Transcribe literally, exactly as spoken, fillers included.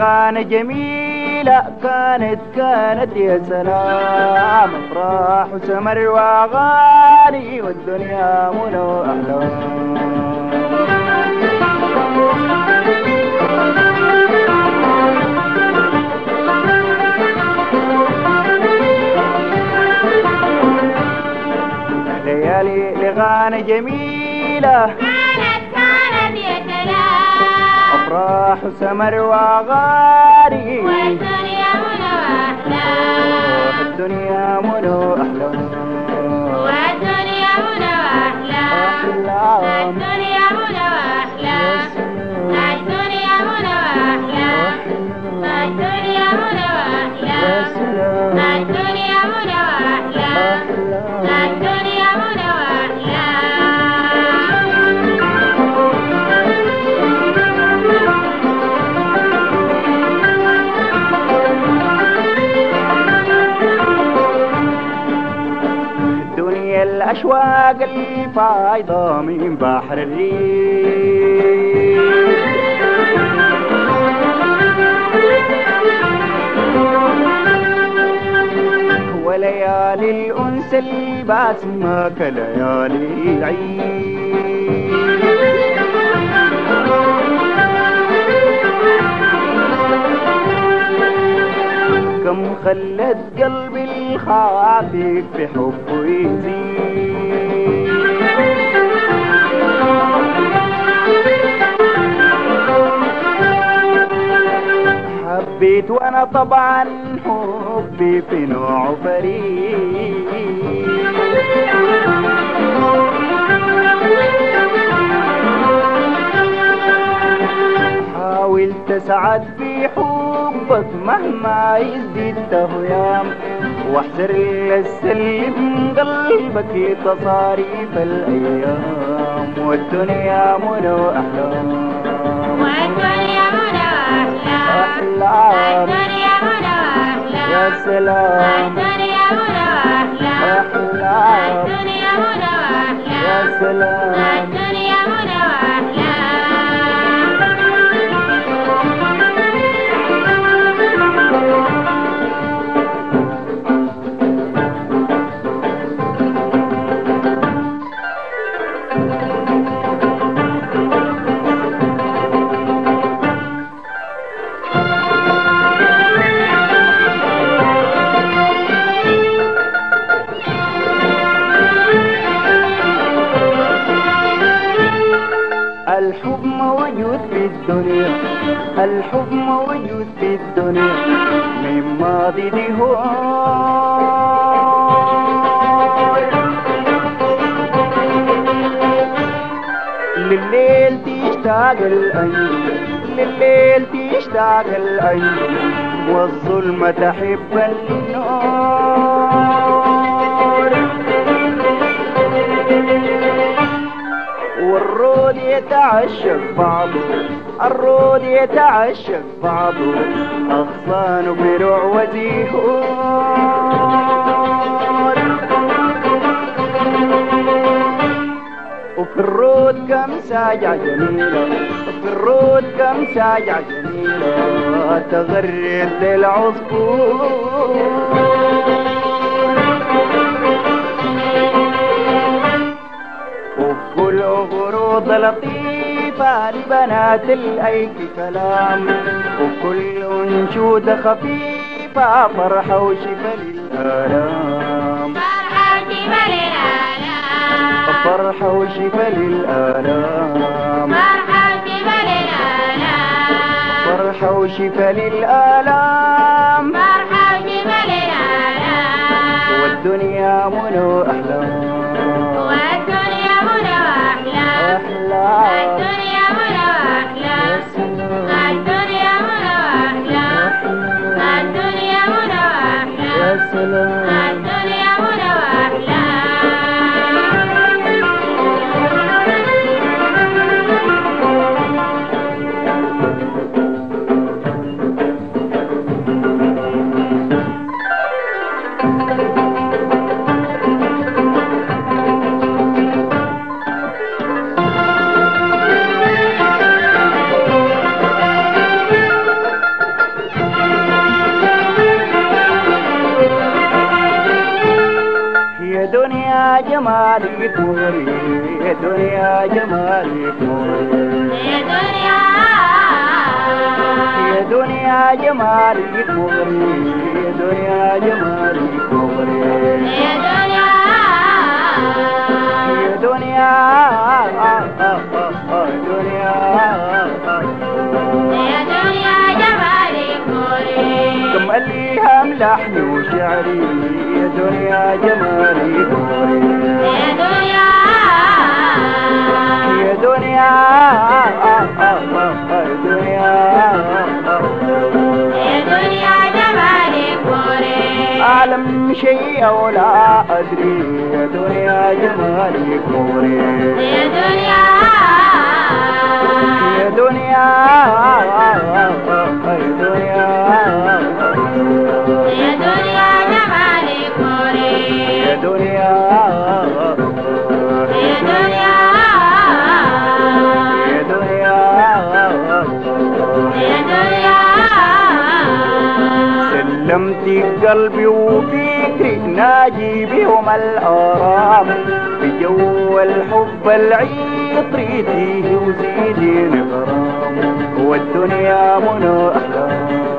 لغانا جميلة كانت كانت يا سلام، افراح وسمر واغاني والدنيا منى واحلام. ليالي لغانا جميلة كانت كانت يا سلام، افراح وسمر واغاني والدنيا منى واحلام، الدنيا منى واحلام، والدنيا منى واحلام، الدنيا منى واحلام، الدنيا منى واحلام، الدنيا منى واحلام، الدنيا منى واحلام، الدنيا منى واحلام. دنيا الأشواق الفايضة من بحر الريف، وليالي الأنس الباسمة كليالي عيد، كم خلت قلبي الخافق في حبه يزيد، حبيت وانا طبعا حبي في نوع فريد، حاولت اسعد في حبك مهما يزيد تهيام، واحذر لسلم قلبك لتصاريف الايام، والدنيا منى واحلام، والدنيا منى واحلام، الدنيا منى واحلام، يا سلام، الدنيا منى واحلام، احلام، الدنيا منى واحلام، يا سلام. الدنيا منى واحلام. الحب موجود في الدنيا، الحب موجود في الدنيا من ماضي دهور، لليل تشتاق العين، لليل تشتاق العين، والظلمة تحب النور، والرود يتعشق بعضه، الرود يتعشق بعضه، أغصان بروع وزيهور، وفي الرود كم ساجع جميلة، وفي الرود كم ساجع جميلة تغرد للعصفور، وكل غروض لطيفة لبنات الأيك كلام، وكل أنشودة خفيفة فرحة وشفا للآلام، فرحة وشفا للآلام، فرحة وشفا للآلام، فرحة وشفا للآلام، فرحة وشفا للآلام، والدنيا منى وأحلام، والدنيا منى واحلام، أحلام، الدنيا منى واحلام، الدنيا منى واحلام، الدنيا منى واحلام، يا سلام. الدنيا منى واحلام. دنيا جمالك نوري يا دنيا جمالك نوري يا دنيا يا دنيا جمالك نوري يا دنيا جمالك نوري يا دنيا يا دنيا دنيا يا دنيا جمالك نوري كم أليها ملحني وشعري يا دنيا جمالك نوري يا دنيا يا دنيا دنيا يا دنيا جمالك نوري أعلم شيء أو لا أدري يا دنيا جمالك نوري يا دنيا يا دنيا يا دنيا يا دنيا جمالك نوري يا دنيا يا دنيا يا دنيا يا دنيا سلمت قلبي وفكري ناجي بهم الآرام بجو الحب العطري فيه وزيدين غرام والدنيا منى أحلام